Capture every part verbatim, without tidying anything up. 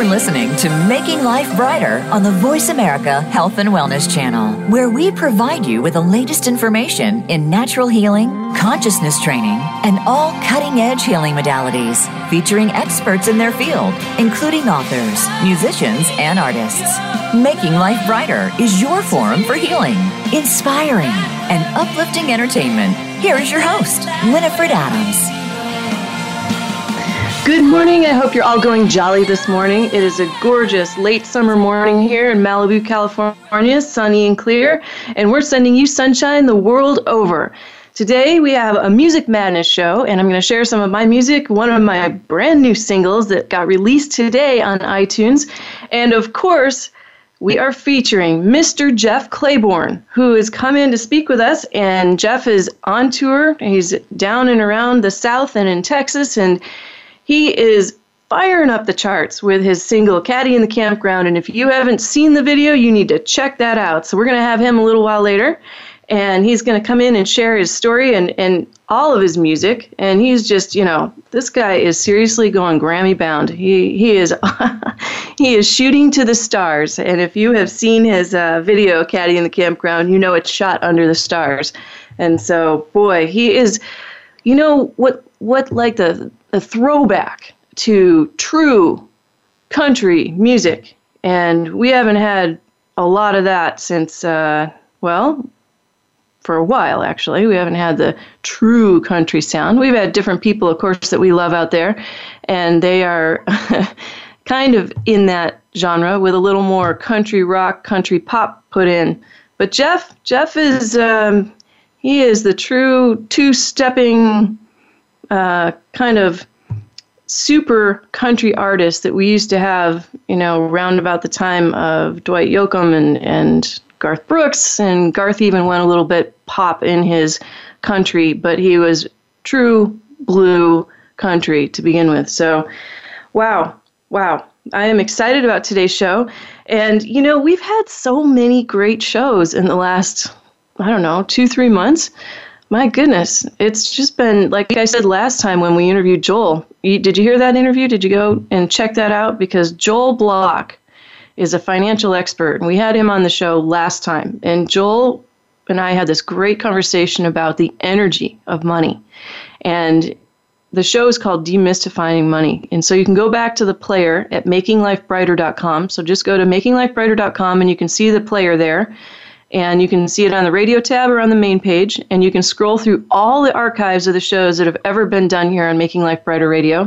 You're listening to Making Life Brighter on the Voice America Health and Wellness Channel, where we provide you with the latest information in natural healing, consciousness training, and all cutting-edge healing modalities, featuring experts in their field, including authors, musicians, and artists. Making Life Brighter is your forum for healing, inspiring, and uplifting entertainment. Here is your host, Winifred Adams. Good morning. I hope you're all going jolly this morning. It is a gorgeous late summer morning here in Malibu, California, sunny and clear, and we're sending you sunshine the world over. Today we have a Music Madness show, and I'm going to share some of my music, one of my brand new singles that got released today on iTunes, and of course, we are featuring Mister Jeff Claiborne, who has come in to speak with us, and Jeff is on tour. He's down and around the South and in Texas, and he is firing up the charts with his single, Caddy in the Campground, and if you haven't seen the video, you need to check that out. So we're going to have him a little while later, and he's going to come in and share his story and, and all of his music, and he's just, you know, this guy is seriously going Grammy-bound. He he is he is shooting to the stars, and if you have seen his uh, video, Caddy in the Campground, you know it's shot under the stars. And so, boy, he is, you know, what what like the a throwback to true country music. And we haven't had a lot of that since, uh, well, for a while, actually. We haven't had the true country sound. We've had different people, of course, that we love out there, and they are kind of in that genre with a little more country rock, country pop put in. But Jeff, Jeff is, um, he is the true two-stepping Uh, kind of super country artist that we used to have, you know, round about the time of Dwight Yoakam and, and Garth Brooks, and Garth even went a little bit pop in his country, but he was true blue country to begin with. So, wow, wow. I am excited about today's show. And, you know, we've had so many great shows in the last, I don't know, two, three months. My goodness, it's just been, like I said last time when we interviewed Joel. You, did you hear that interview? Did you go and check that out? Because Joel Block is a financial expert, and we had him on the show last time. And Joel and I had this great conversation about the energy of money. And the show is called Demystifying Money. And so you can go back to the player at making life brighter dot com. So just go to making life brighter dot com, and you can see the player there. And you can see it on the radio tab or on the main page, and you can scroll through all the archives of the shows that have ever been done here on Making Life Brighter Radio.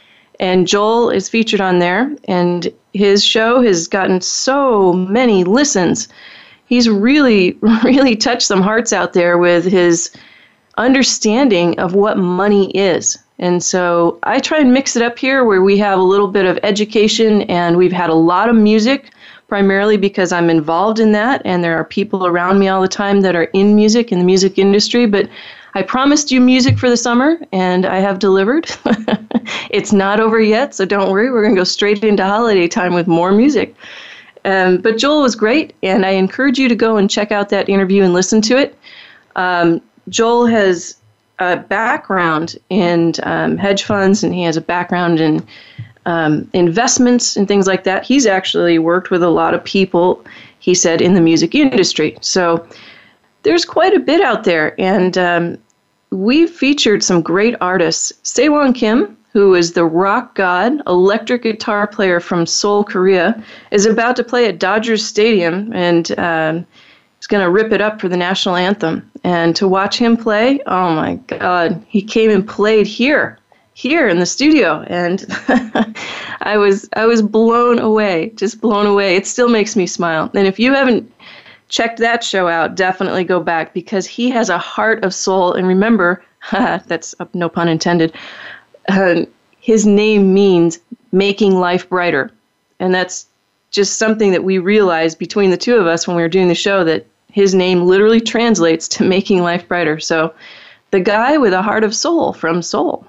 And Joel is featured on there, and his show has gotten so many listens. He's really, really touched some hearts out there with his understanding of what money is. And so I try and mix it up here where we have a little bit of education, and we've had a lot of music, primarily because I'm involved in that, and there are people around me all the time that are in music, in the music industry. But I promised you music for the summer, and I have delivered. It's not over yet, so don't worry. We're going to go straight into holiday time with more music. Um, but Joel was great, and I encourage you to go and check out that interview and listen to it. Um, Joel has a background in um, hedge funds, and he has a background in Um, investments and things like that. He's actually worked with a lot of people, he said, in the music industry. So there's quite a bit out there. And um, we've featured some great artists. Saewon Kim, who is the rock god, electric guitar player from Seoul, Korea, is about to play at Dodgers Stadium, and um, he's going to rip it up for the national anthem. And to watch him play, oh my God, he came and played here. here in the studio, and I was I was blown away, just blown away. It still makes me smile. And if you haven't checked that show out, definitely go back, because he has a heart of soul. And remember, that's uh, no pun intended, uh, his name means making life brighter. And that's just something that we realized between the two of us when we were doing the show, that his name literally translates to making life brighter. So the guy with a heart of soul from Seoul.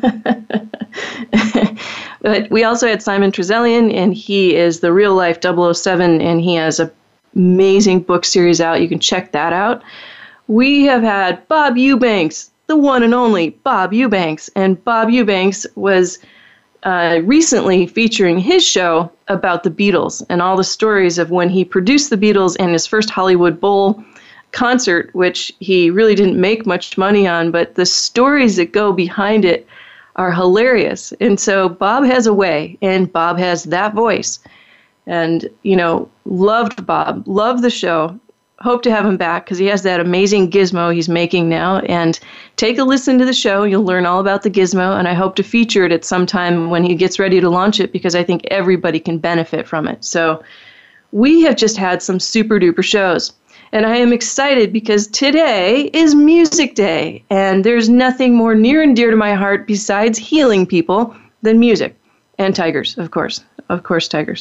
But we also had Simon Trezelyan, and he is the real life double oh seven, and he has an amazing book series out. You can check that out. We have had Bob Eubanks, the one and only Bob Eubanks. And Bob Eubanks was uh, recently featuring his show about the Beatles and all the stories of when he produced the Beatles and his first Hollywood Bowl concert, which he really didn't make much money on, but the stories that go behind it are hilarious. And so Bob has a way, and Bob has that voice. And, you know, loved Bob, loved the show. Hope to have him back because he has that amazing gizmo he's making now. And take a listen to the show. You'll learn all about the gizmo, and I hope to feature it at some time when he gets ready to launch it because I think everybody can benefit from it. So we have just had some super duper shows. And I am excited because today is Music Day, and there's nothing more near and dear to my heart besides healing people than music. And tigers, of course. Of course, tigers.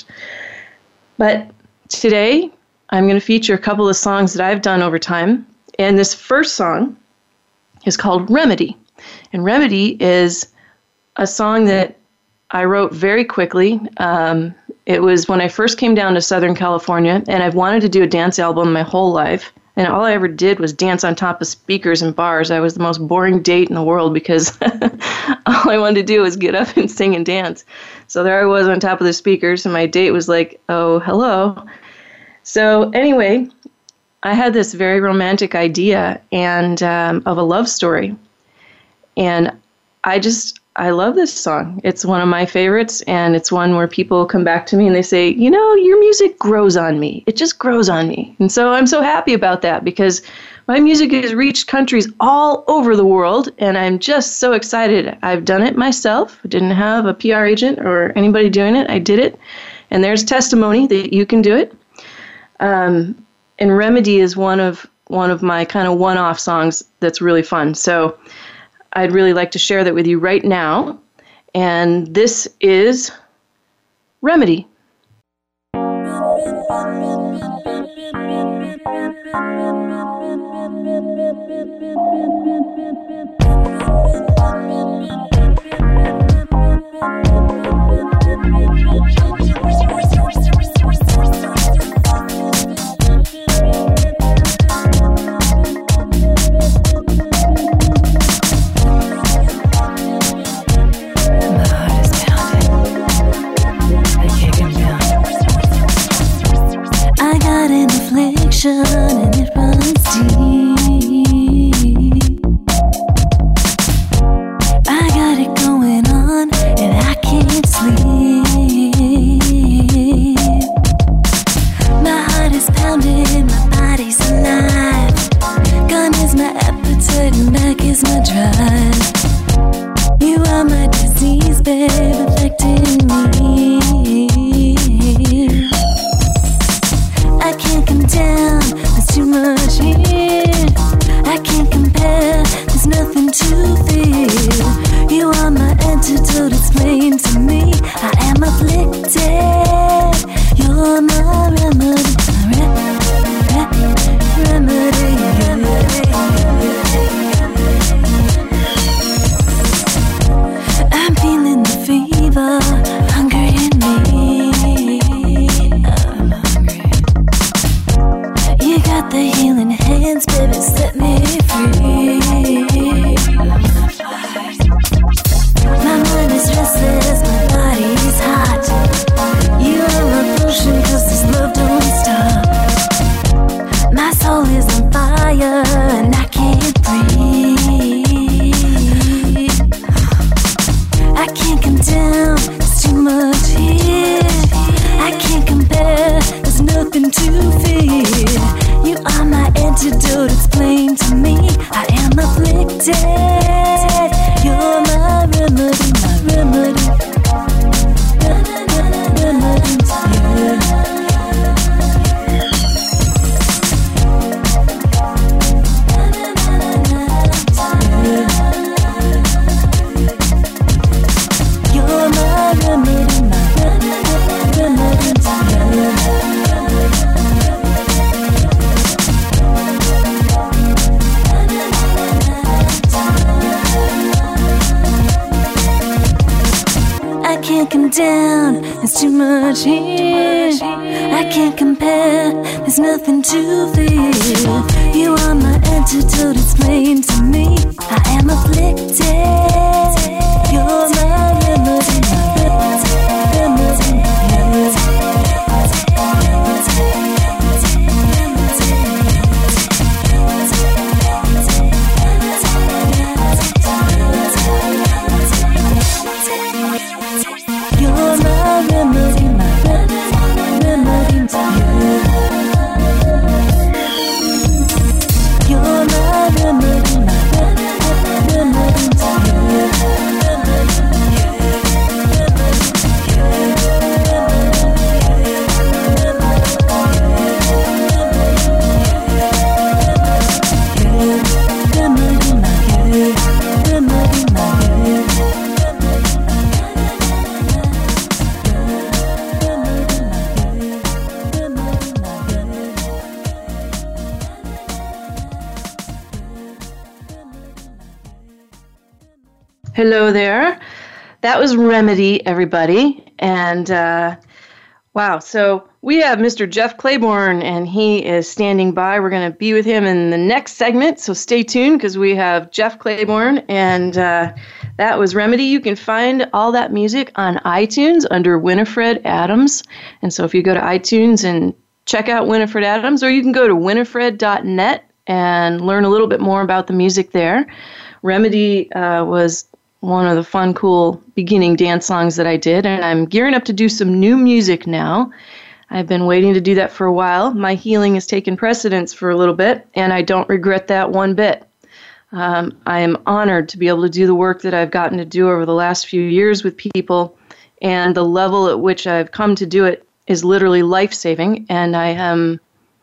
But today, I'm going to feature a couple of songs that I've done over time. And this first song is called Remedy. And Remedy is a song that I wrote very quickly. Um, it was when I first came down to Southern California, and I've wanted to do a dance album my whole life. And all I ever did was dance on top of speakers and bars. I was the most boring date in the world because all I wanted to do was get up and sing and dance. So there I was on top of the speakers, and my date was like, oh, hello. So anyway, I had this very romantic idea and um, of a love story. And I just, I love this song. It's one of my favorites, and it's one where people come back to me and they say, you know, your music grows on me. It just grows on me. And so I'm so happy about that because my music has reached countries all over the world, and I'm just so excited. I've done it myself. I didn't have a P R agent or anybody doing it. I did it. And there's testimony that you can do it. Um, and Remedy is one of one of my kind of one-off songs that's really fun. So I'd really like to share that with you right now. And this is Remedy. And it runs deep. I got it going on and I can't sleep. My heart is pounding, my body's alive. Gone is my appetite and back is my drive. You are my disease, babe, affecting me. I can't come down, there's too much here. I can't compare, there's nothing to feel. You are my antidote, it's plain to me. I am afflicted, you're my remedy. My re- re- remedy, remedy. I'm feeling the fever, hunger in me. You got the healing hands, baby, set me free. My mind is restless, my body's hot. You are my potion, cause this love don't stop. My soul is on fire, and I can't breathe. I can't come down, there's too much here. I can't compare, there's nothing to fear. You are my antidote, it's plain to me. I am afflicted, you're my remedy, my remedy. Remedy, yeah. You're my remedy, my remedy, yeah. I can't come down, there's too much here. I can't compare, there's nothing to feel. You are my antidote, it's plain to me. I am afflicted, you're my remedy. Hello there. That was Remedy, everybody. And uh, wow, so we have Mister Jeff Claiborne, and he is standing by. We're going to be with him in the next segment, so stay tuned because we have Jeff Claiborne, and uh, that was Remedy. You can find all that music on iTunes under Winifred Adams. And so if you go to iTunes and check out Winifred Adams, or you can go to winifred dot net and learn a little bit more about the music there. Remedy uh, was one of the fun, cool beginning dance songs that I did, and I'm gearing up to do some new music now. I've been waiting to do that for a while. My healing has taken precedence for a little bit, and I don't regret that one bit. Um, I am honored to be able to do the work that I've gotten to do over the last few years with people, and the level at which I've come to do it is literally life-saving, and I am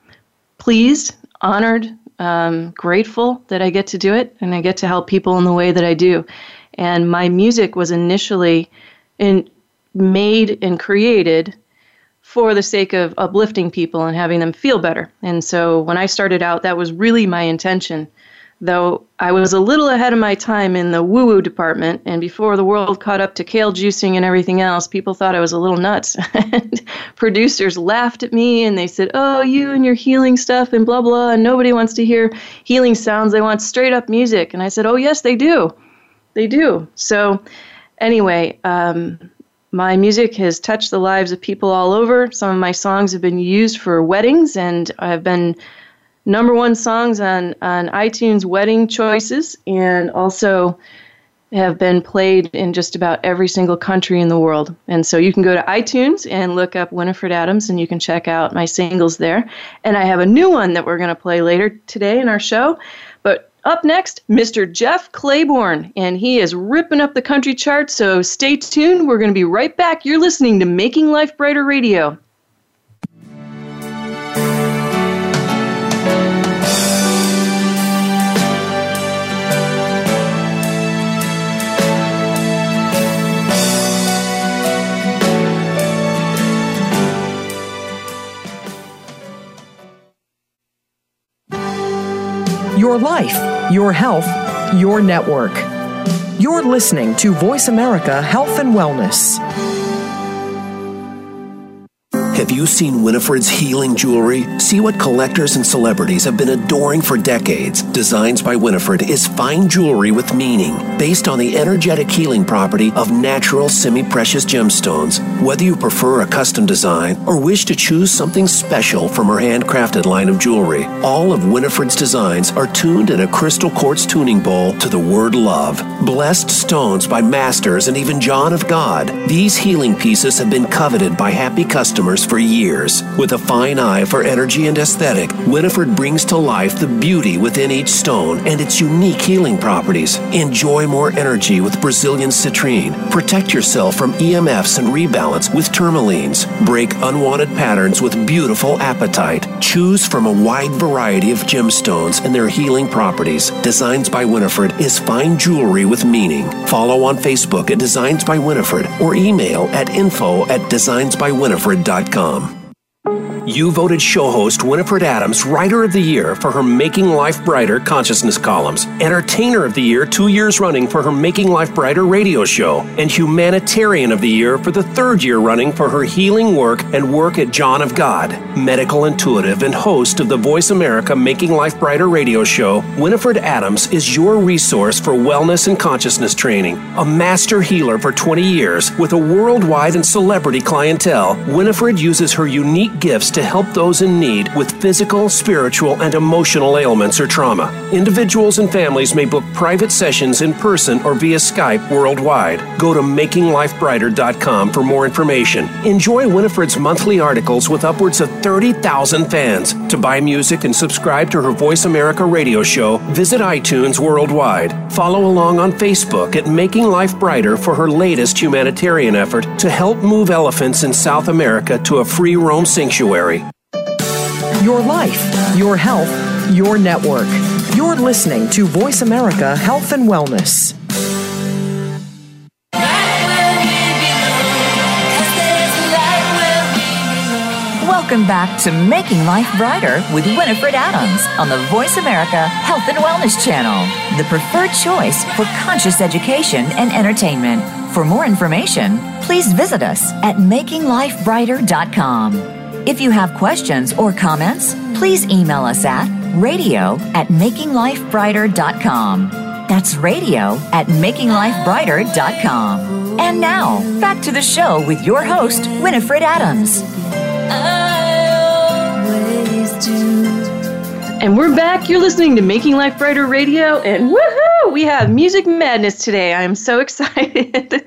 pleased, honored, um, grateful that I get to do it, and I get to help people in the way that I do. And my music was initially in, made and created for the sake of uplifting people and having them feel better. And so when I started out, that was really my intention. Though I was a little ahead of my time in the woo-woo department, and before the world caught up to kale juicing and everything else, people thought I was a little nuts. And producers laughed at me, and they said, oh, you and your healing stuff and blah, blah, and nobody wants to hear healing sounds. They want straight-up music. And I said, oh, yes, they do. They do. So anyway, um, my music has touched the lives of people all over. Some of my songs have been used for weddings, and I've been number one songs on, on iTunes wedding choices, and also have been played in just about every single country in the world. And so you can go to iTunes and look up Winifred Adams, and you can check out my singles there. And I have a new one that we're going to play later today in our show. But up next, Mister Jeff Claiborne, and he is ripping up the country charts, so stay tuned. We're going to be right back. You're listening to Making Life Brighter Radio. Your life, your health, your network. You're listening to Voice America Health and Wellness. Have you seen Winifred's healing jewelry? See what collectors and celebrities have been adoring for decades. Designs by Winifred is fine jewelry with meaning, based on the energetic healing property of natural semi-precious gemstones. Whether you prefer a custom design or wish to choose something special from her handcrafted line of jewelry, all of Winifred's designs are tuned in a crystal quartz tuning bowl to the word love. Blessed stones by masters and even John of God, these healing pieces have been coveted by happy customers for years. With a fine eye for energy and aesthetic, Winifred brings to life the beauty within each stone and its unique healing properties. Enjoy more energy with Brazilian citrine. Protect yourself from E M Fs and rebalance with tourmalines. Break unwanted patterns with beautiful apatite. Choose from a wide variety of gemstones and their healing properties. Designs by Winifred is fine jewelry with meaning. Follow on Facebook at Designs by Winifred or email at info at designs by winifred dot com. You voted show host Winifred Adams Writer of the Year for her Making Life Brighter consciousness columns, Entertainer of the Year two years running for her Making Life Brighter radio show, and Humanitarian of the Year for the third year running for her healing work and work at John of God. Medical intuitive and host of the Voice America Making Life Brighter radio show, Winifred Adams is your resource for wellness and consciousness training. A master healer for twenty years with a worldwide and celebrity clientele, Winifred uses her unique gifts to help those in need with physical, spiritual, and emotional ailments or trauma. Individuals and families may book private sessions in person or via Skype worldwide. Go to making life brighter dot com for more information. Enjoy Winifred's monthly articles with upwards of thirty thousand fans. To buy music and subscribe to her Voice America radio show, visit iTunes worldwide. Follow along on Facebook at Making Life Brighter for her latest humanitarian effort to help move elephants in South America to a free roam sanctuary. Your life, your health, your network. You're listening to Voice America Health and Wellness. Welcome back to Making Life Brighter with Winifred Adams on the Voice America Health and Wellness Channel. the preferred choice for conscious education and entertainment. For more information, please visit us at making life brighter dot com. If you have questions or comments, please email us at radio at making life brighter dot com. That's radio at making life brighter dot com. And now, back to the show with your host, Winifred Adams. I always do. And we're back. You're listening to Making Life Brighter Radio, and woohoo! We have Music Madness today. I'm so excited.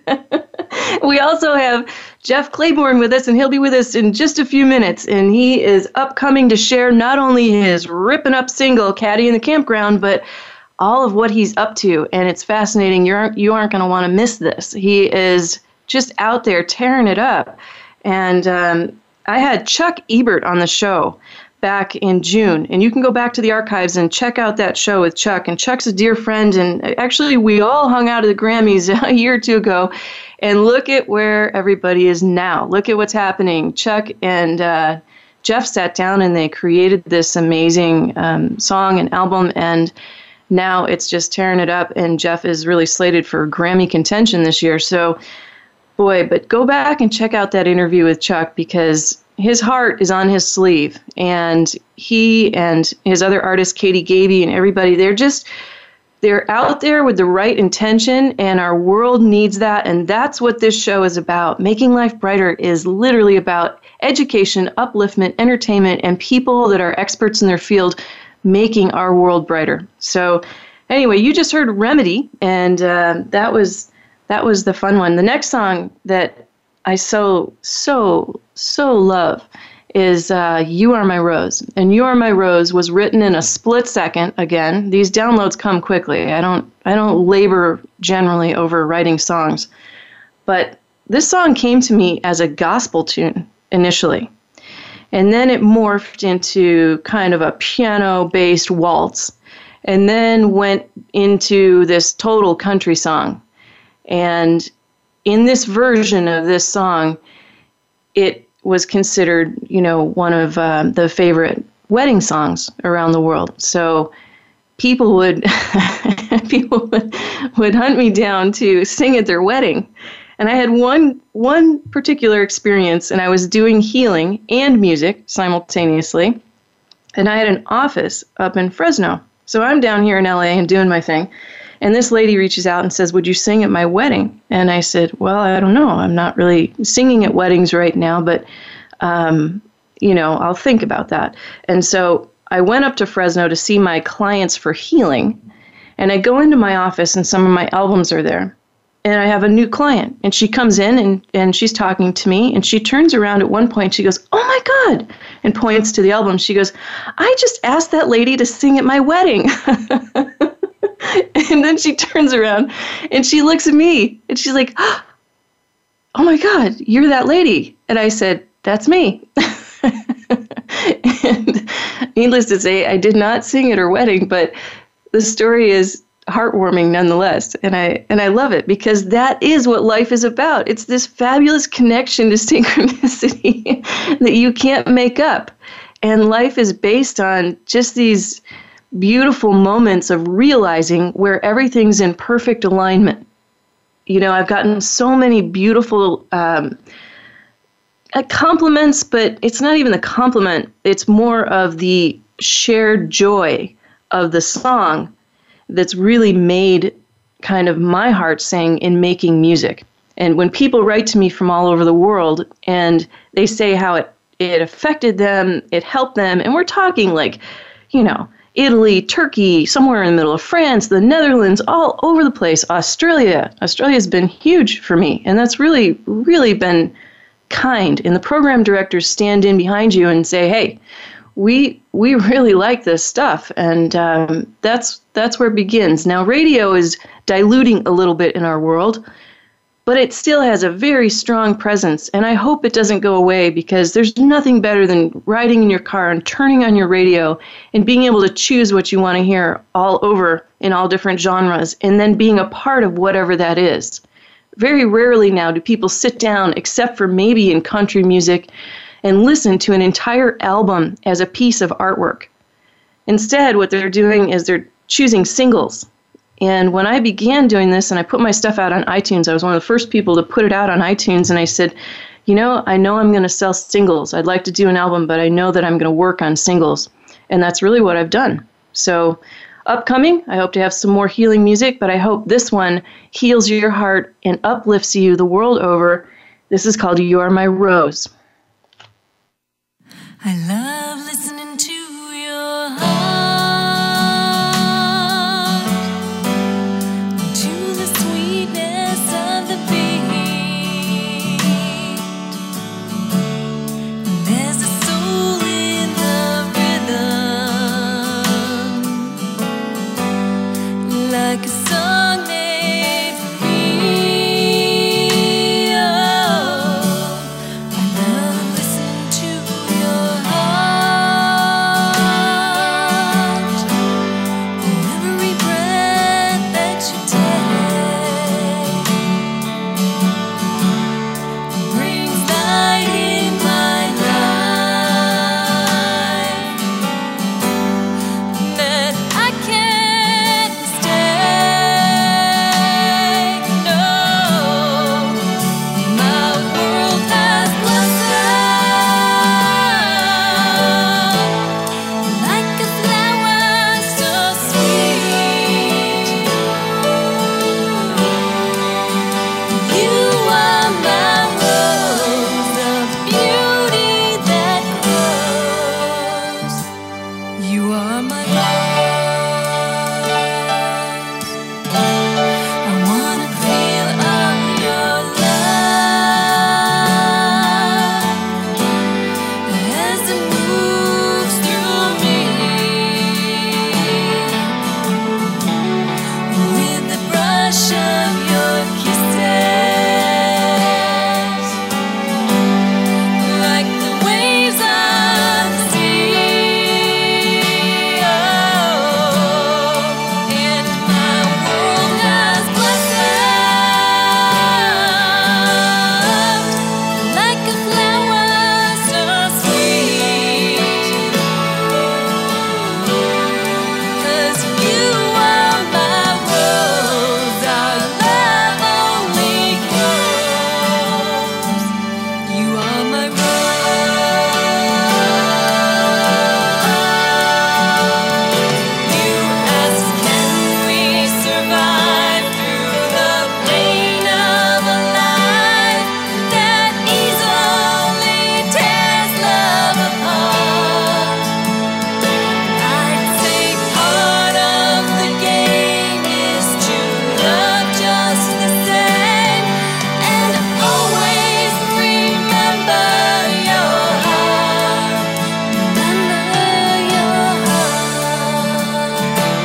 We also have Jeff Claiborne with us, and he'll be with us in just a few minutes. And he is upcoming to share not only his ripping up single, Caddy in the Campground, but all of what he's up to. And it's fascinating. You're, you aren't going to want to miss this. He is just out there tearing it up. And um, I had Chuck Ebert on the show back in June, and you can go back to the archives and check out that show with Chuck. And Chuck's a dear friend, and actually we all hung out at the Grammys a year or two ago, and look at where everybody is now. Look at what's happening. Chuck and uh, Jeff sat down and they created this amazing um, song and album, and now it's just tearing it up, and Jeff is really slated for Grammy contention this year. So, boy, but go back and check out that interview with Chuck, because his heart is on his sleeve, and he and his other artist, Katie Gaby, and everybody, they're just, they're out there with the right intention, and our world needs that, and that's what this show is about. Making Life Brighter is literally about education, upliftment, entertainment, and people that are experts in their field making our world brighter. So anyway, you just heard Remedy, and uh, that was that was the fun one. The next song that I so, so, so love is uh, You Are My Rose. And You Are My Rose was written in a split second. Again, these downloads come quickly. I don't I don't labor generally over writing songs. But this song came to me as a gospel tune initially. And then it morphed into kind of a piano-based waltz. And then went into this total country song. And in this version of this song, it was considered, you know, one of uh, the favorite wedding songs around the world. So people would people would, would hunt me down to sing at their wedding. And I had one one particular experience, and I was doing healing and music simultaneously. And I had an office up in Fresno. So I'm down here in L A and doing my thing. And this lady reaches out and says, would you sing at my wedding? And I said, well, I don't know. I'm not really singing at weddings right now, but, um, you know, I'll think about that. And so I went up to Fresno to see my clients for healing. And I go into my office, and some of my albums are there. And I have a new client. And she comes in, and, and she's talking to me. And she turns around at one point. She goes, oh, my God, and points to the album. She goes, I just asked that lady to sing at my wedding. And then she turns around and she looks at me and she's like, oh my God, you're that lady. And I said, that's me. And needless to say, I did not sing at her wedding, but the story is heartwarming nonetheless. And I and I love it, because that is what life is about. It's this fabulous connection to synchronicity that you can't make up. And life is based on just these beautiful moments of realizing where everything's in perfect alignment. You know, I've gotten so many beautiful um, compliments, but it's not even a compliment. It's more of the shared joy of the song that's really made kind of my heart sing in making music. And when people write to me from all over the world and they say how it, it affected them, it helped them, and we're talking like, you know, Italy, Turkey, somewhere in the middle of France, the Netherlands, all over the place, Australia. Australia's been huge for me, and that's really, really been kind. And the program directors stand in behind you and say, hey, we we really like this stuff, and um, that's that's where it begins. Now, radio is diluting a little bit in our world, but it still has a very strong presence, and I hope it doesn't go away, because there's nothing better than riding in your car and turning on your radio and being able to choose what you want to hear all over in all different genres, and then being a part of whatever that is. Very rarely now do people sit down, except for maybe in country music, and listen to an entire album as a piece of artwork. Instead, what they're doing is they're choosing singles. And when I began doing this and I put my stuff out on iTunes, I was one of the first people to put it out on iTunes. And I said, you know, I know I'm going to sell singles. I'd like to do an album, but I know that I'm going to work on singles. And that's really what I've done. So upcoming, I hope to have some more healing music, but I hope this one heals your heart and uplifts you the world over. This is called You Are My Rose. I love listening to your heart, to the sweetness of the beat. There's a soul in the rhythm, like a song made for me. Oh, I love listening to your heart. Every breath that you take brings light in my life that I can't mistake. No, my world has blossomed like a flower so sweet. You are my rose, the beauty that grows. You are my rose. I wanna feel of your love as it moves through me, with the brush of your kisses, like the waves of the sea. Oh, and my world has blossomed like a flower so sweet. 'Cause you are my rose, our love only grows. You are my rose. You ask, can we survive through the pain of a life that easily tears love apart? I'd say part of the game is to love just the same and always remember your heart. Remember your heart.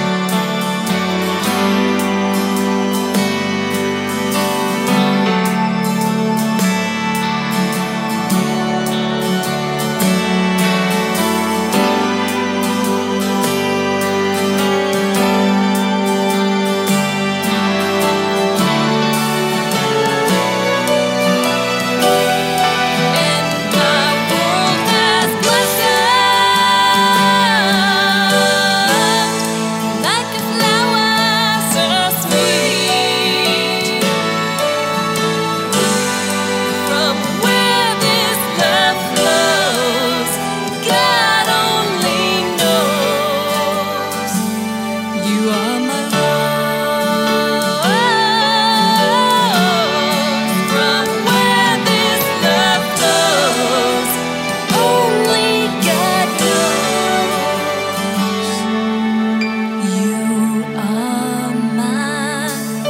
And my world has blossomed like a flower so sweet. From where this love flows, God only knows. You are my rose. From where this love flows, only God knows. You are my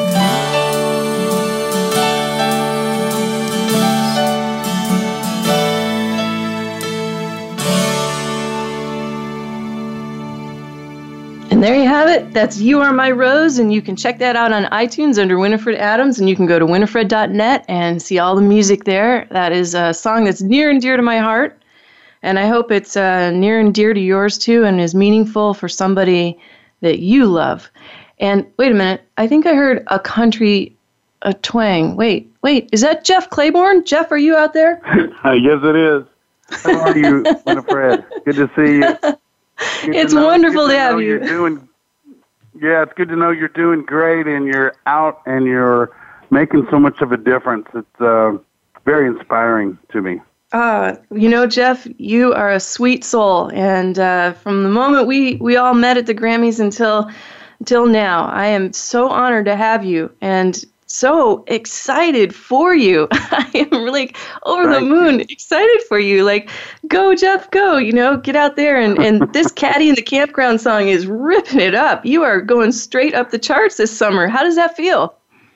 And there you have it. That's You Are My Rose, and you can check that out on iTunes under Winifred Adams, and you can go to winifred dot net and see all the music there. That is a song that's near and dear to my heart, and I hope it's uh, near and dear to yours too, and is meaningful for somebody that you love. And wait a minute, I think I heard a country a twang. Wait, wait, is that Jeff Claiborne? Jeff, are you out there? Yes, it is. How are you, Winifred? Good to see you. Good It's to know- wonderful good to have know you. You're doing, Yeah, it's good to know you're doing great and you're out and you're making so much of a difference. It's uh, very inspiring to me. Uh, you know, Jeff, you are a sweet soul. And uh, from the moment we, we all met at the Grammys until until now, I am so honored to have you and so excited for you. I am like over Thank the moon you. excited for you. Like, go, Jeff, go, you know, get out there. And, and this Caddy in the Campground song is ripping it up. You are going straight up the charts this summer. How does that feel?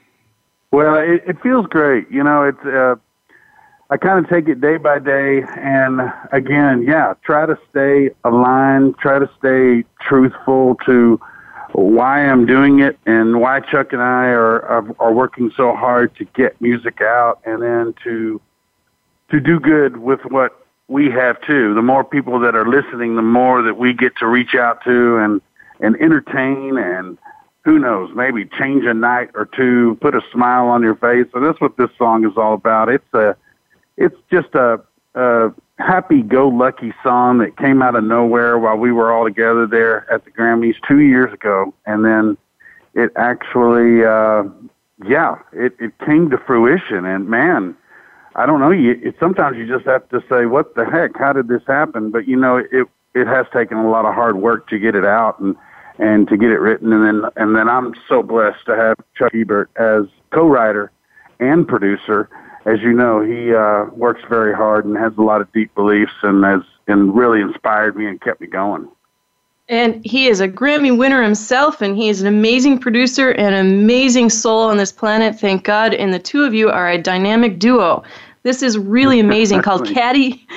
Well, it, it feels great. You know, it's, uh, I kind of take it day by day. And again, yeah, try to stay aligned, try to stay truthful to why I'm doing it and why Chuck and I are, are are working so hard to get music out and then to to do good with what we have too. The more people that are listening, the more that we get to reach out to and and entertain and who knows, maybe change a night or two, put a smile on your face. So that's what this song is all about. It's a it's just a, a happy-go-lucky song that came out of nowhere while we were all together there at the Grammys two years ago. And then it actually, uh, yeah, it, it came to fruition. And, man, I don't know, you, it, sometimes you just have to say, what the heck, how did this happen? But, you know, it it has taken a lot of hard work to get it out and, and to get it written. And then, and then I'm so blessed to have Chuck Ebert as co-writer and producer. As you know, he uh, works very hard and has a lot of deep beliefs and has and really inspired me and kept me going. And he is a Grammy winner himself, and he is an amazing producer and an amazing soul on this planet, thank God. And the two of you are a dynamic duo. This is really amazing, called Caddy,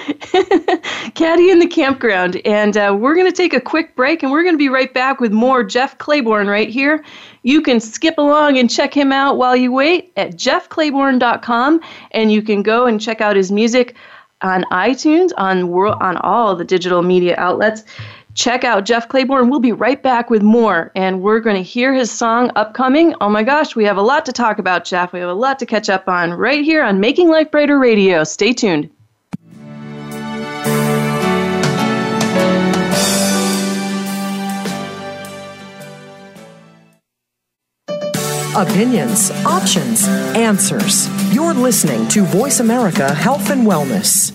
Caddy in the Campground. And uh, we're going to take a quick break, and we're going to be right back with more Jeff Claiborne right here. You can skip along and check him out while you wait at jeff claiborne dot com, and you can go and check out his music on iTunes, on world, on all the digital media outlets. Check out Jeff Claiborne. We'll be right back with more, and we're going to hear his song upcoming. Oh my gosh, we have a lot to talk about, Jeff. We have a lot to catch up on right here on Making Life Brighter Radio. Stay tuned. Opinions, options, answers. You're listening to Voice America Health and Wellness.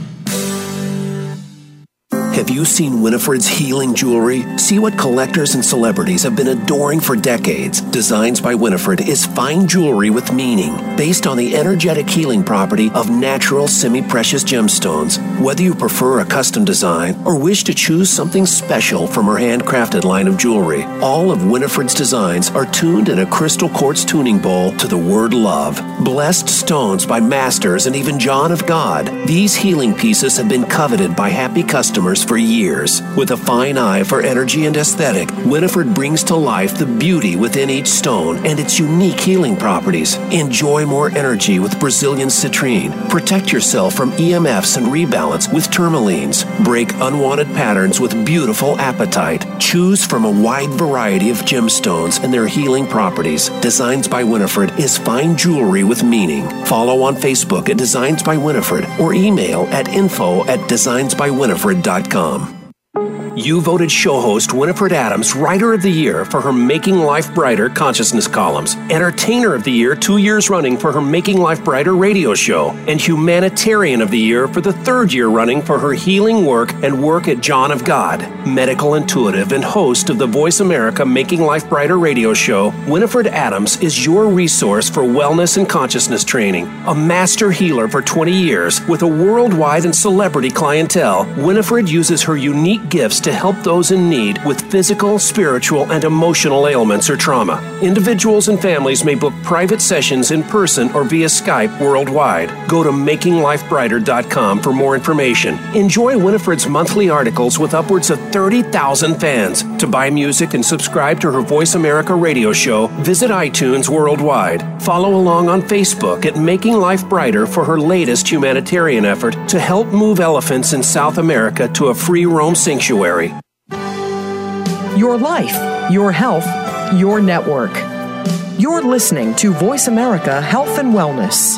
Have you seen Winifred's healing jewelry? See what collectors and celebrities have been adoring for decades. Designs by Winifred is fine jewelry with meaning, based on the energetic healing property of natural semi-precious gemstones. Whether you prefer a custom design or wish to choose something special from her handcrafted line of jewelry, all of Winifred's designs are tuned in a crystal quartz tuning bowl to the word love. Blessed stones by masters and even John of God, these healing pieces have been coveted by happy customers for years. With a fine eye for energy and aesthetic, Winifred brings to life the beauty within each stone and its unique healing properties. Enjoy more energy with Brazilian citrine. Protect yourself from E M Fs and rebalance with tourmalines. Break unwanted patterns with beautiful apatite. Choose from a wide variety of gemstones and their healing properties. Designs by Winifred is fine jewelry with meaning. Follow on Facebook at Designs by Winifred or email at info at designs by winifred dot com. You voted show host Winifred Adams Writer of the Year for her Making Life Brighter consciousness columns, Entertainer of the Year two years running for her Making Life Brighter radio show, and Humanitarian of the Year for the third year running for her healing work and work at John of God. Medical intuitive and host of the Voice America Making Life Brighter radio show, Winifred Adams is your resource for wellness and consciousness training. A master healer for twenty years with a worldwide and celebrity clientele, Winifred uses her unique gifts to help those in need with physical, spiritual, and emotional ailments or trauma. Individuals and families may book private sessions in person or via Skype worldwide. Go to making life brighter dot com for more information. Enjoy Winifred's monthly articles with upwards of thirty thousand fans. To buy music and subscribe to her Voice America radio show, visit iTunes worldwide. Follow along on Facebook at Making Life Brighter for her latest humanitarian effort to help move elephants in South America to a free roam sanctuary. Your life, your health, your network. You're listening to Voice America Health and Wellness.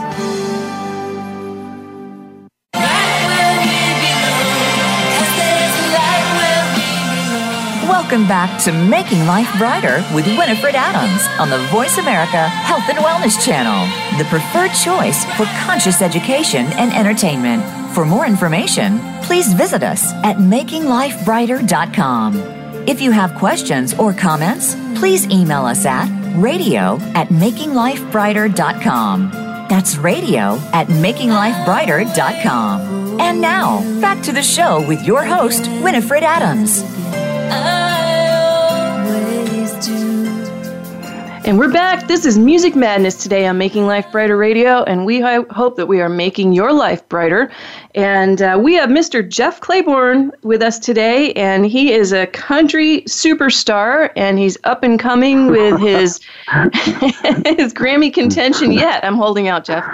Welcome back to Making Life Brighter with Winifred Adams on the Voice America Health and Wellness Channel, the preferred choice for conscious education and entertainment. For more information, please visit us at making life brighter dot com. If you have questions or comments, please email us at radio at making life brighter dot com. That's radio at making life brighter dot com. And now, back to the show with your host, Winifred Adams. And we're back. This is Music Madness today on Making Life Brighter Radio, and we ho- hope that we are making your life brighter. And uh, we have Mister Jeff Claiborne with us today, and he is a country superstar, and he's up and coming with his his Grammy contention yet. I'm holding out, Jeff.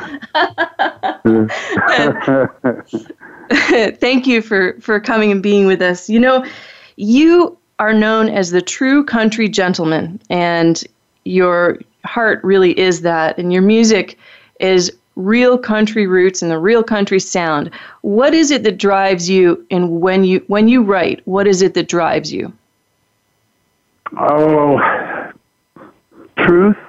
Thank you for, for coming and being with us. You know, you are known as the true country gentleman, and your heart really is that, and your music is real country roots and the real country sound. What is it that drives you, and when you when you write, what is it that drives you? Oh, truth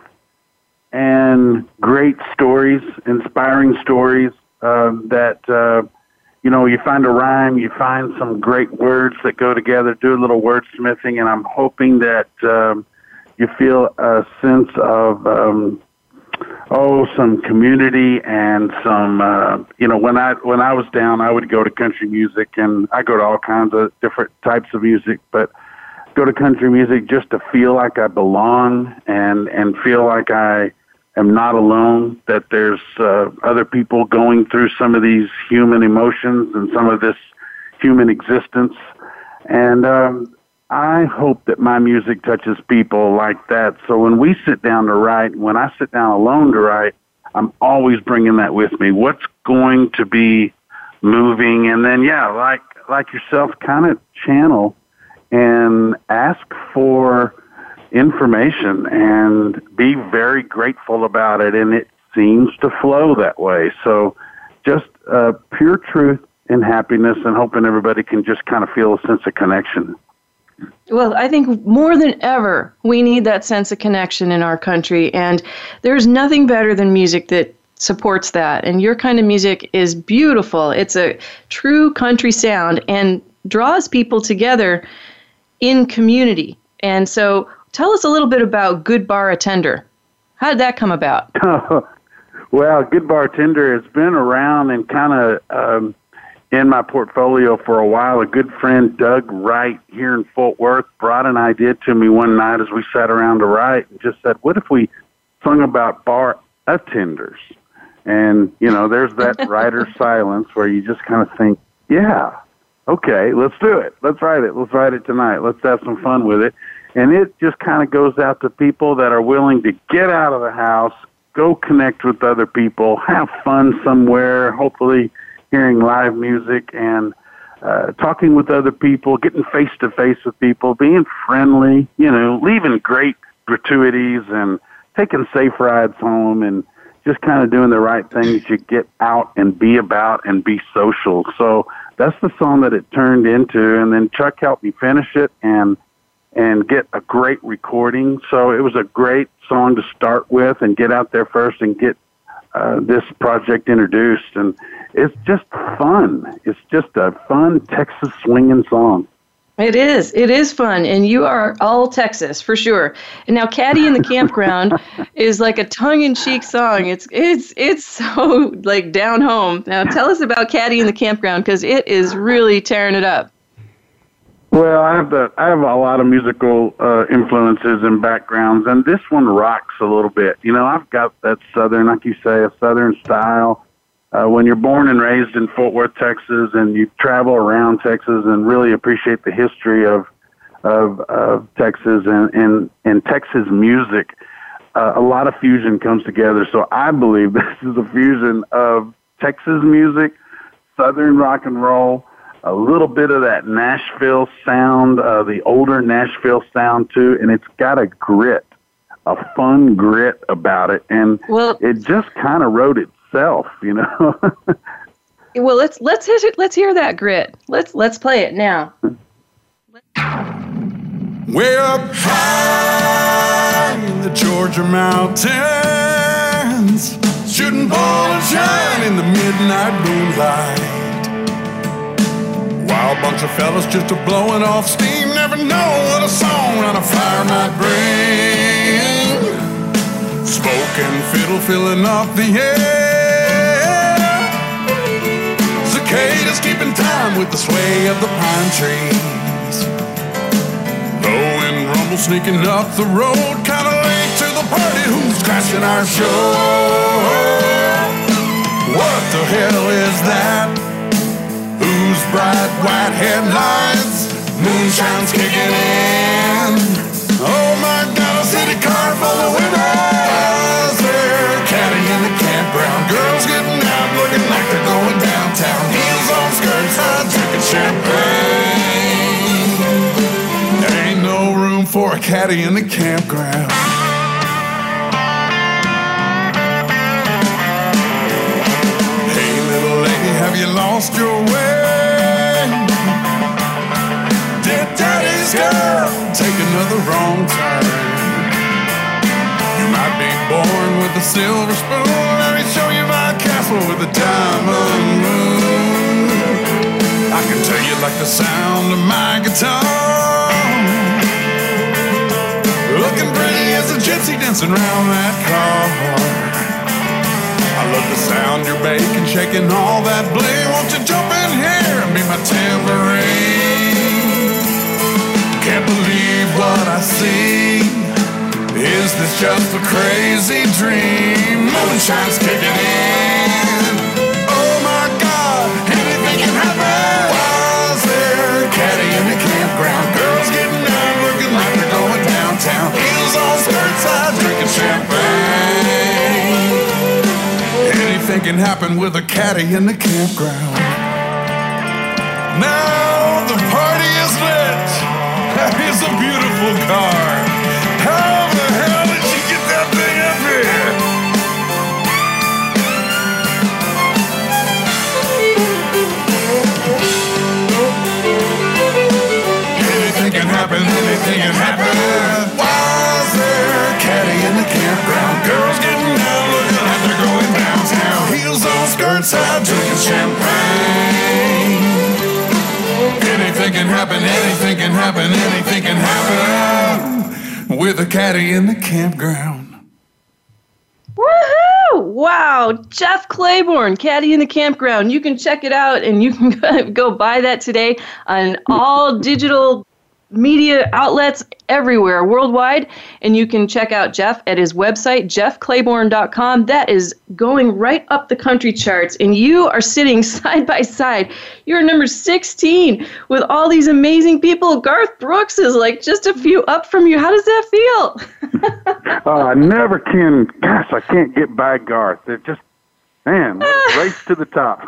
and great stories, inspiring stories uh, that, uh, you know, you find a rhyme, you find some great words that go together, do a little wordsmithing, and I'm hoping that um, you feel a sense of, um, oh, some community and some, uh, you know, when I when I was down, I would go to country music, and I go to all kinds of different types of music, but go to country music just to feel like I belong and, and feel like I am not alone, that there's uh, other people going through some of these human emotions and some of this human existence. And, um, I hope that my music touches people like that. So when we sit down to write, when I sit down alone to write, I'm always bringing that with me. What's going to be moving? And then, yeah, like like yourself, kind of channel and ask for information and be very grateful about it. And it seems to flow that way. So just uh, pure truth and happiness, and hoping everybody can just kind of feel a sense of connection. Well, I think more than ever, we need that sense of connection in our country, and there's nothing better than music that supports that. And your kind of music is beautiful. It's a true country sound and draws people together in community. And so tell us a little bit about Good Bartender. How did that come about? Well, Good Bartender has been around and kind of um, in my portfolio for a while. A good friend, Doug Wright, here in Fort Worth, brought an idea to me one night as we sat around to write, and just said, what if we sung about bar attenders? And, you know, there's that writer's silence where you just kind of think, yeah, okay, let's do it. Let's write it. Let's write it tonight. Let's have some fun with it. And it just kind of goes out to people that are willing to get out of the house, go connect with other people, have fun somewhere, hopefully hearing live music and uh, talking with other people, getting face-to-face with people, being friendly, you know, leaving great gratuities and taking safe rides home and just kind of doing the right things you get out and be about and be social. So that's the song that it turned into, and then Chuck helped me finish it and and get a great recording. So it was a great song to start with and get out there first and get uh, this project introduced. And it's just fun. It's just a fun Texas swinging song. It is. It is fun. And you are all Texas for sure. And now Caddy in the Campground is like a tongue-in-cheek song. It's it's it's so like down home. Now tell us about Caddy in the Campground, because it is really tearing it up. Well, I have the, I have a lot of musical uh, influences and backgrounds, and this one rocks a little bit. You know, I've got that Southern, like you say, a Southern style. Uh, when you're born and raised in Fort Worth, Texas, and you travel around Texas and really appreciate the history of of, of Texas and, and, and Texas music, uh, a lot of fusion comes together. So I believe this is a fusion of Texas music, Southern rock and roll, a little bit of that Nashville sound, uh, the older Nashville sound too, and it's got a grit, a fun grit about it, and well, it just kind of wrote itself, you know. Well, let's let's hit it, let's hear that grit. Let's let's play it now. Way up high in the Georgia mountains, shooting ball and shine in the midnight moonlight. Wild bunch of fellas just a blowing off steam, never know what a song on a fire might bring. Smoke and fiddle filling up the air, cicadas keeping time with the sway of the pine trees. Low and rumble sneaking up the road, kinda late to the party, who's crashing our show? What the hell is that? Whose bright white headlights? Moonshine's kicking in. Oh my God, a city car full of women. Is there a caddy in the campground? Girls getting out, looking like they're going downtown. Heels on skirts, high drinking champagne. There ain't no room for a caddy in the campground. Hey little lady, have you lost your way? Did daddy's girl take another wrong turn? You might be born with a silver spoon. Let me show you my castle with a diamond moon. I can tell you like the sound of my guitar, looking pretty as a gypsy dancing around that car. I love the sound you're making, shaking all that bling. Won't you jump in here and be my tambourine? Can't believe what I see. Is this just a crazy dream? Moonshine's kicking in. Oh my God, anything can happen. Was there a caddy in the campground? Girls getting out, looking like they're going downtown. Heels on skirts, high drinking champagne. Anything can happen with a caddy in the campground. Now the party is lit. That is a beautiful car. How the hell did she get that thing up here? Anything can happen, anything can happen. Was there a caddy in the campground? Girls getting out, looking like they're going downtown. Heels on skirts, out drinking champagne. Anything can happen, anything can happen, anything can happen with a caddy in the campground. Woohoo! Wow, Jeff Claiborne, Caddy in the Campground. You can check it out, and you can go buy that today on all digital media outlets everywhere worldwide. And you can check out Jeff at his website, jeff claiborne dot com. That is going right up the country charts, and you are sitting side by side. You're number sixteen with all these amazing people. Garth Brooks is like just a few up from you. How does that feel? uh, I never can. Gosh, I can't get by Garth. It just, man, race to the top.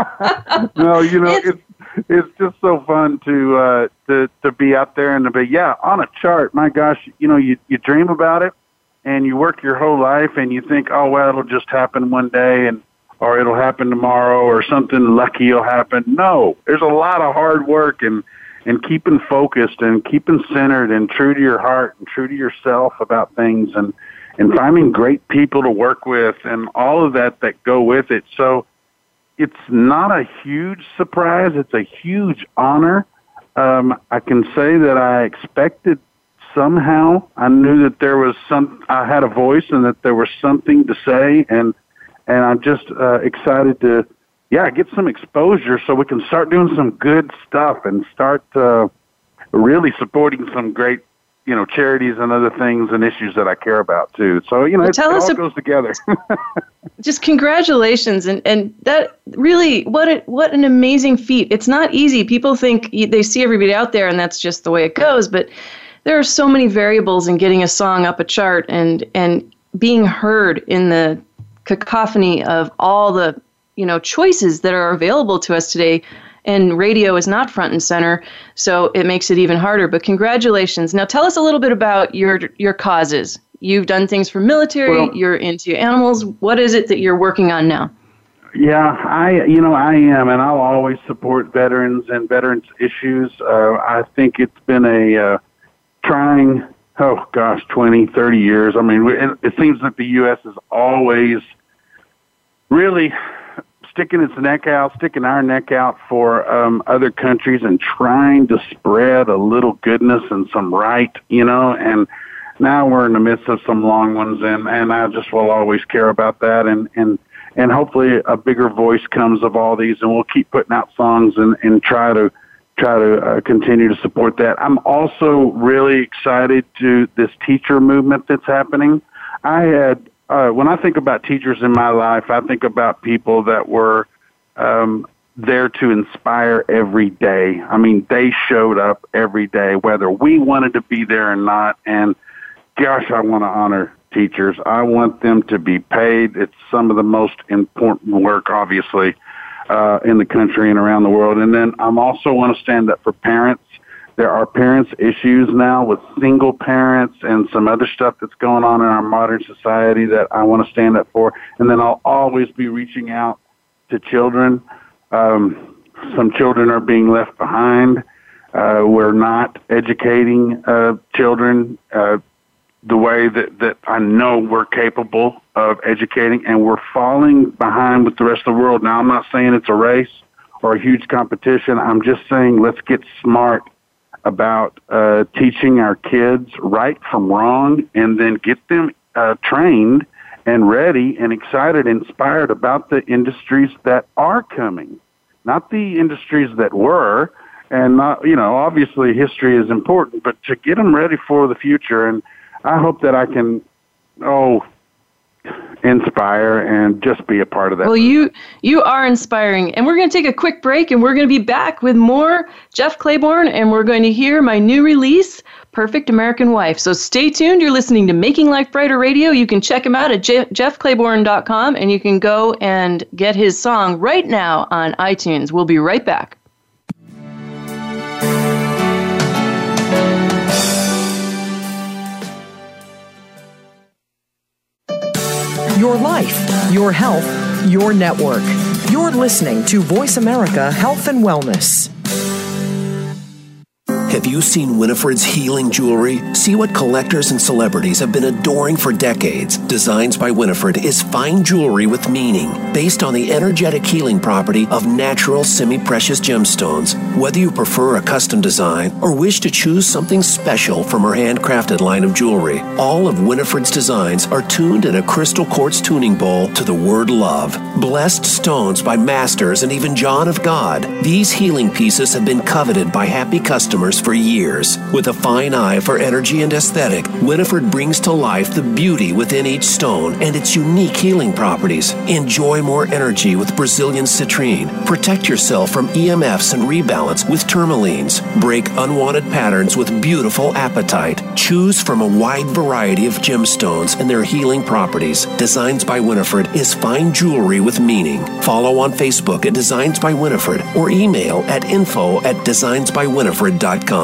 No, you know, it's, it's just so fun to uh, to to be out there and to be, yeah, on a chart. My gosh, you know, you, you dream about it and you work your whole life and you think, oh, well, it'll just happen one day and or it'll happen tomorrow or something lucky will happen. No, there's a lot of hard work and, and keeping focused and keeping centered and true to your heart and true to yourself about things and, and finding great people to work with and all of that that go with it. So it's not a huge surprise. It's a huge honor. Um, I can say that I expected somehow. I knew that there was some, I had a voice and that there was something to say. And, and I'm just uh, excited to, yeah, get some exposure so we can start doing some good stuff and start uh, really supporting some great, you know, charities and other things and issues that I care about too. So, you know, well, it, it all a, goes together. Just congratulations. And, and that really, what a, what an amazing feat. It's not easy. People think they see everybody out there and that's just the way it goes. But there are so many variables in getting a song up a chart and, and being heard in the cacophony of all the, you know, choices that are available to us today. And radio is not front and center, so it makes it even harder. But congratulations. Now tell us a little bit about your your causes. You've done things for military, well, you're into animals. What is it that you're working on now? Yeah, I, you know, I am, and I'll always support veterans and veterans issues. Uh, I think it's been a uh, trying, oh gosh, twenty, thirty years. I mean, it, it seems that the U S is always really sticking its neck out, sticking our neck out for um, other countries and trying to spread a little goodness and some right, you know, and now we're in the midst of some long ones, and, and I just will always care about that, and, and, and hopefully a bigger voice comes of all these, and we'll keep putting out songs and, and try to try to uh, continue to support that. I'm also really excited to this teacher movement that's happening. I had, uh, when I think about teachers in my life, I think about people that were um, there to inspire every day. I mean, they showed up every day, whether we wanted to be there or not, and gosh, I want to honor teachers. I want them to be paid. It's some of the most important work, obviously, uh, in the country and around the world. And then I also want to stand up for parents. There are parents' issues now with single parents and some other stuff that's going on in our modern society that I want to stand up for. And then I'll always be reaching out to children. Um, some children are being left behind. Uh, we're not educating uh, children uh, the way that, that I know we're capable of educating, and we're falling behind with the rest of the world. Now, I'm not saying it's a race or a huge competition. I'm just saying let's get smart about uh, teaching our kids right from wrong, and then get them uh, trained and ready and excited, inspired about the industries that are coming, not the industries that were. And, not, you know, obviously history is important, but to get them ready for the future. And I hope that I can, oh, inspire and just be a part of that. Well, you you are inspiring. And we're going to take a quick break, and we're going to be back with more Jeff Claiborne, and we're going to hear my new release, Perfect American Wife. So stay tuned. You're listening to Making Life Brighter Radio. You can check him out at jeff claiborne dot com, and you can go and get his song right now on iTunes. We'll be right back. Your life, your health, your network. You're listening to Voice America Health and Wellness. Have you seen Winifred's healing jewelry? See what collectors and celebrities have been adoring for decades. Designs by Winifred is fine jewelry with meaning, based on the energetic healing property of natural semi-precious gemstones. Whether you prefer a custom design or wish to choose something special from her handcrafted line of jewelry, all of Winifred's designs are tuned in a crystal quartz tuning bowl to the word love. Blessed stones by masters and even John of God, these healing pieces have been coveted by happy customers for years. With a fine eye for energy and aesthetic, Winifred brings to life the beauty within each stone and its unique healing properties. Enjoy more energy with Brazilian citrine. Protect yourself from E M Fs and rebalance with tourmalines. Break unwanted patterns with beautiful apatite. Choose from a wide variety of gemstones and their healing properties. Designs by Winifred is fine jewelry with meaning. Follow on Facebook at Designs by Winifred or email at info at designs by winifred dot com.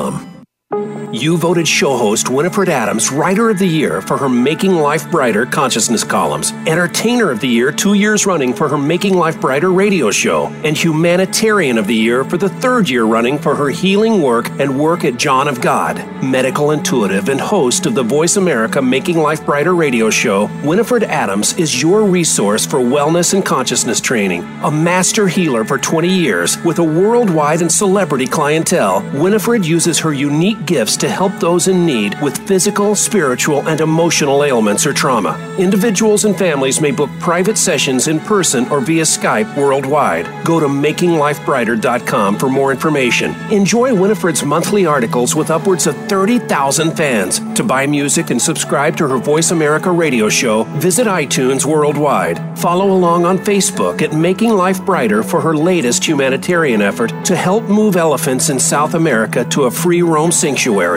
You voted show host Winifred Adams Writer of the Year for her Making Life Brighter consciousness columns, Entertainer of the Year two years running for her Making Life Brighter radio show, and Humanitarian of the Year for the third year running for her healing work and work at John of God. Medical intuitive and host of the Voice America Making Life Brighter radio show, Winifred Adams is your resource for wellness and consciousness training. A master healer for twenty years with a worldwide and celebrity clientele, Winifred uses her unique gifts to help those in need with physical, spiritual, and emotional ailments or trauma. Individuals and families may book private sessions in person or via Skype worldwide. Go to making life brighter dot com for more information. Enjoy Winifred's monthly articles with upwards of thirty thousand fans. To buy music and subscribe to her Voice America radio show, visit iTunes worldwide. Follow along on Facebook at Making Life Brighter for her latest humanitarian effort to help move elephants in South America to a free roam sanctuary.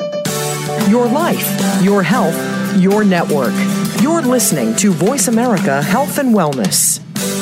Your life, your health, your network. You're listening to Voice America Health and Wellness.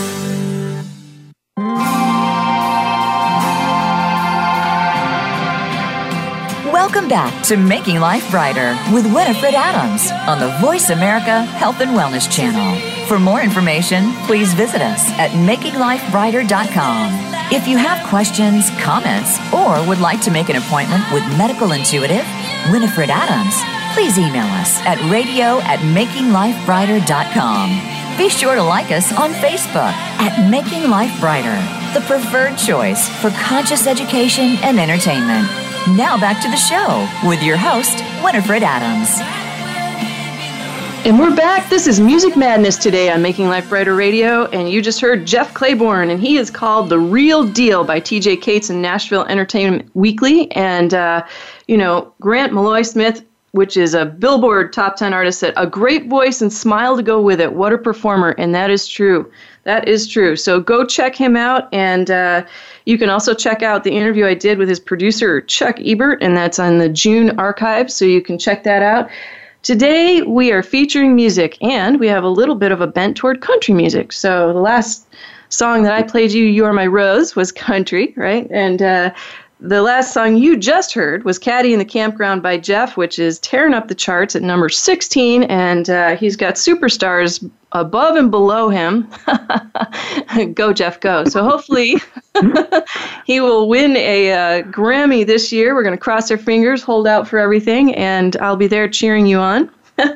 Welcome back to Making Life Brighter with Winifred Adams on the Voice America Health and Wellness channel. For more information, please visit us at making life brighter dot com. If you have questions, comments, or would like to make an appointment with Medical Intuitive, Winifred Adams, please email us at radio at making life brighter dot com. Be sure to like us on Facebook at Making Life Brighter, the preferred choice for conscious education and entertainment. Now back to the show with your host, Winifred Adams. And we're back. This is Music Madness today on Making Life Brighter Radio, and you just heard Jeff Claiborne, and he is called The Real Deal by T J Cates and Nashville Entertainment Weekly. And, uh, you know, Grant Malloy Smith, which is a Billboard Top ten artist, said, a great voice and smile to go with it. What a performer. And that is true. That is true. So go check him out. And uh, you can also check out the interview I did with his producer, Chuck Ebert, and that's on the June archive. So you can check that out. Today, we are featuring music, and we have a little bit of a bent toward country music. So the last song that I played you, You Are My Rose, was country, right? And uh, the last song you just heard was Caddy in the Campground by Jeff, which is tearing up the charts at number sixteen, and uh, he's got superstars above and below him. Go, Jeff, go. So hopefully he will win a uh, Grammy this year. We're going to cross our fingers, hold out for everything, and I'll be there cheering you on.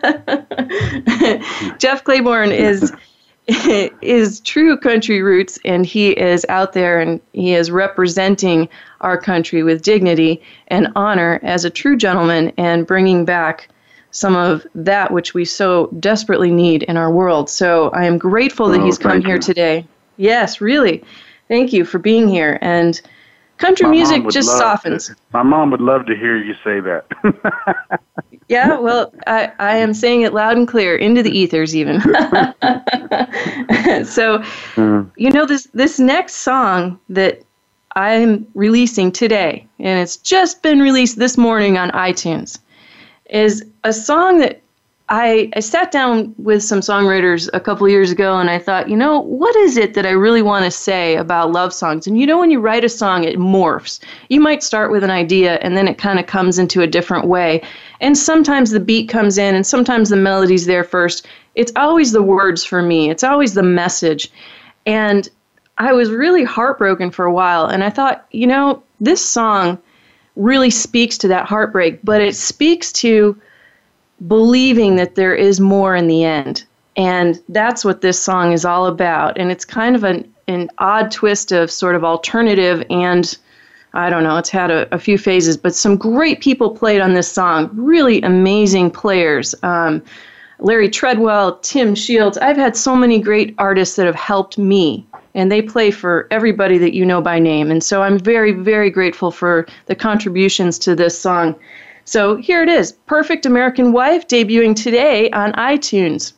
Jeff Claiborne is is true country roots, and he is out there and he is representing our country with dignity and honor as a true gentleman and bringing back some of that which we so desperately need in our world. So I am grateful that Oh, he's come thank here you. today. Yes, really. Thank you for being here. And country My mom music would just love softens. to- my mom would love to hear you say that. Yeah, well, I, I am saying it loud and clear, into the ethers even. So, you know, this, this next song that I'm releasing today, and it's just been released this morning on iTunes, is a song that I, I sat down with some songwriters a couple years ago, and I thought, you know, what is it that I really want to say about love songs? And you know, when you write a song, it morphs. You might start with an idea, and then it kind of comes into a different way. And sometimes the beat comes in, and sometimes the melody's there first. It's always the words for me. It's always the message. And I was really heartbroken for a while, and I thought, you know, this song really speaks to that heartbreak, but it speaks to believing that there is more in the end. And that's what this song is all about. And it's kind of an, an odd twist of sort of alternative and, I don't know, it's had a, a few phases, but some great people played on this song, really amazing players. Um, Larry Treadwell, Tim Shields. I've had so many great artists that have helped me, and they play for everybody that you know by name. And so I'm very, very grateful for the contributions to this song. So here it is, Perfect American Wife, debuting today on iTunes.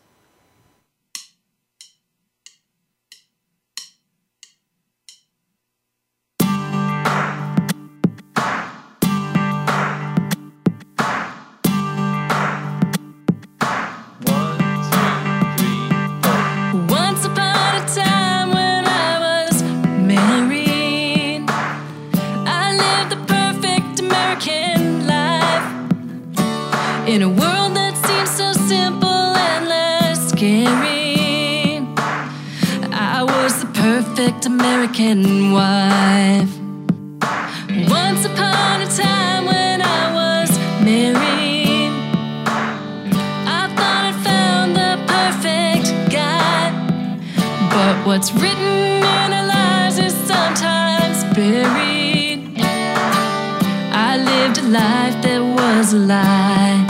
Once upon a time when I was married, I lived the perfect American life in a world that seems so simple and less scary. I was the perfect American wife. Once upon a time when I was married, I thought I'd found the perfect guy. But what's written in our lives is sometimes buried. I lived a life that was a lie.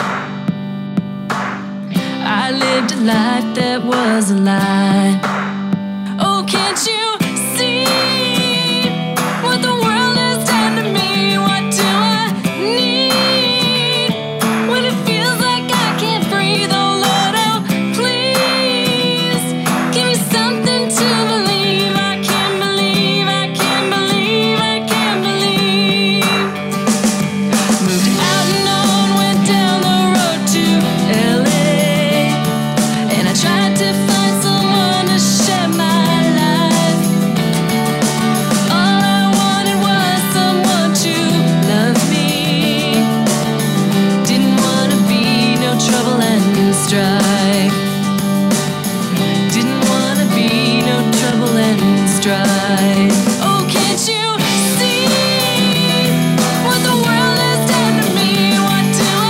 I lived a life that was a lie. Oh, can't you see what the world has done to me? What do I need when it feels like I can't breathe? Oh Lord, oh please give me something to believe. I can't believe, I can't believe, I can't believe. Moved out and on, went down the road to L A, and I tried to find someone to share my life. All I wanted was someone to love me. Didn't want to be no trouble and strife. Didn't want to be no trouble and strife. Oh, can't you see what the world has done to me? What do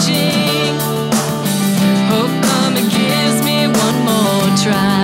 searching. Hope Mama gives me one more try.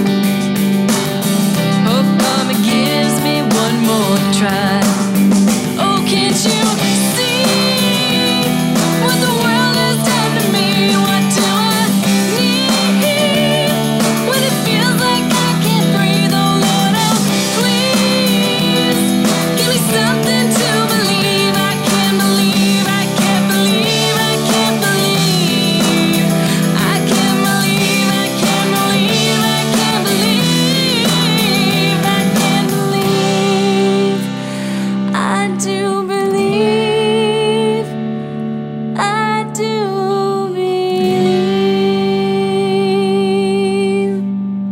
Hope Mama gives me one more try. Oh, can't you see what the world has done to me? What do I need when it feels like I can't breathe? Oh Lord, oh please give me something to believe. I can't believe, I can't believe, I can't believe. I can't believe, I can't believe, I can't believe, I can't believe. I do believe, I do believe.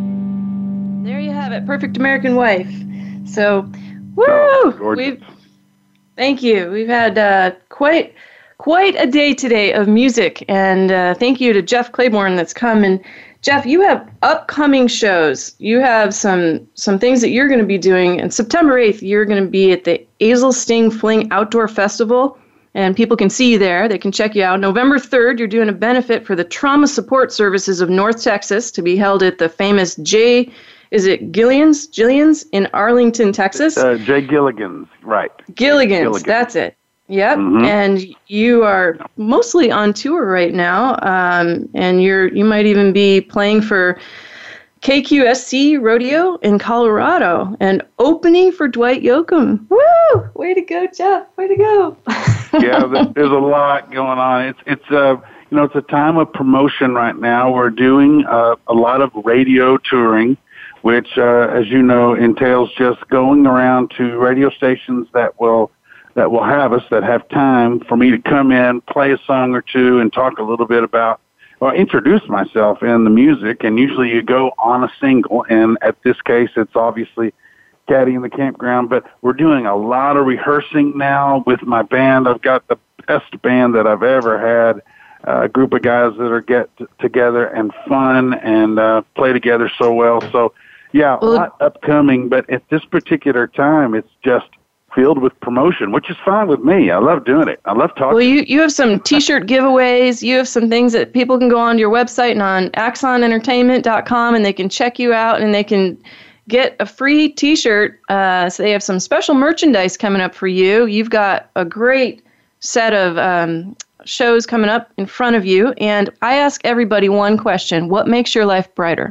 There you have it, Perfect American Wife. So, woo! Oh, gorgeous. We've, thank you. We've had uh, quite quite a day today of music, and uh, thank you to Jeff Claiborne that's come. And Jeff, you have upcoming shows. You have some some things that you're going to be doing. And September eighth, you're going to be at the Azel Sting Fling Outdoor Festival, and people can see you there. They can check you out. November third, you're doing a benefit for the Trauma Support Services of North Texas to be held at the famous J. Is it Gillian's? Gillian's in Arlington, Texas? Uh, Jay Gilligan's, right. Gilligan's, Gilligan's. that's it. Yep. Mhm. And you are mostly on tour right now, um, and you're you might even be playing for K Q S C Rodeo in Colorado and opening for Dwight Yoakam. Woo! Way to go, Jeff! Way to go! Yeah, there- there's a lot going on. It's it's uh you know it's a time of promotion right now. We're doing uh, a lot of radio touring, which uh, as you know entails just going around to radio stations that will that will have us that have time for me to come in, play a song or two, and talk a little bit about or introduce myself in the music. And usually you go on a single, and at this case it's obviously Caddy in the Campground, but we're doing a lot of rehearsing now with my band. I've got the best band that I've ever had, uh, a group of guys that are get t- together and fun and uh, play together so well. So, yeah, a lot upcoming, but at this particular time, it's just filled with promotion, which is fine with me. I love doing it. I love talking. Well, you, you have some T-shirt giveaways. You have some things that people can go on your website and on axon entertainment dot com, and they can check you out, and they can get a free T-shirt. Uh, so they have some special merchandise coming up for you. You've got a great set of um, shows coming up in front of you. And I ask everybody one question. What makes your life brighter?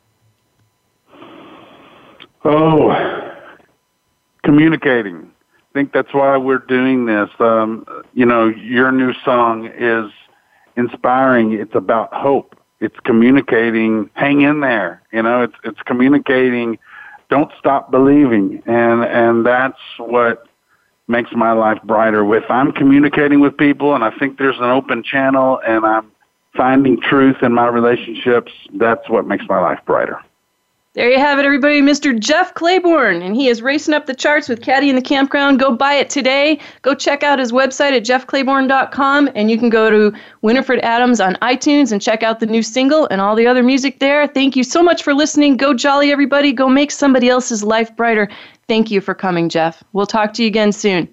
Oh, communicating. I think that's why we're doing this. Um, you know, your new song is inspiring. It's about hope. It's communicating, hang in there. You know, it's it's communicating, don't stop believing. And and that's what makes my life brighter. If I'm communicating with people and I think there's an open channel and I'm finding truth in my relationships, that's what makes my life brighter. There you have it, everybody. Mister Jeff Claiborne, and he is racing up the charts with Caddy in the Campground. Go buy it today. Go check out his website at jeff claiborne dot com, and you can go to Winifred Adams on iTunes and check out the new single and all the other music there. Thank you so much for listening. Go jolly, everybody. Go make somebody else's life brighter. Thank you for coming, Jeff. We'll talk to you again soon.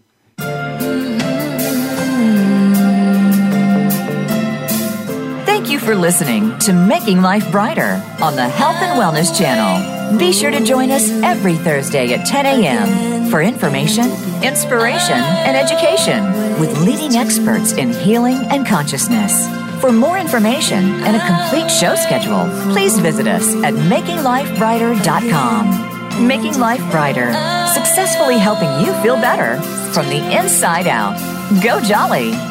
Thank you for listening to Making Life Brighter on the Health and Wellness Channel. Be sure to join us every Thursday at ten a.m. for information, inspiration, and education with leading experts in healing and consciousness. For more information and a complete show schedule, please visit us at making life brighter dot com. Making Life Brighter, successfully helping you feel better from the inside out. Go jolly!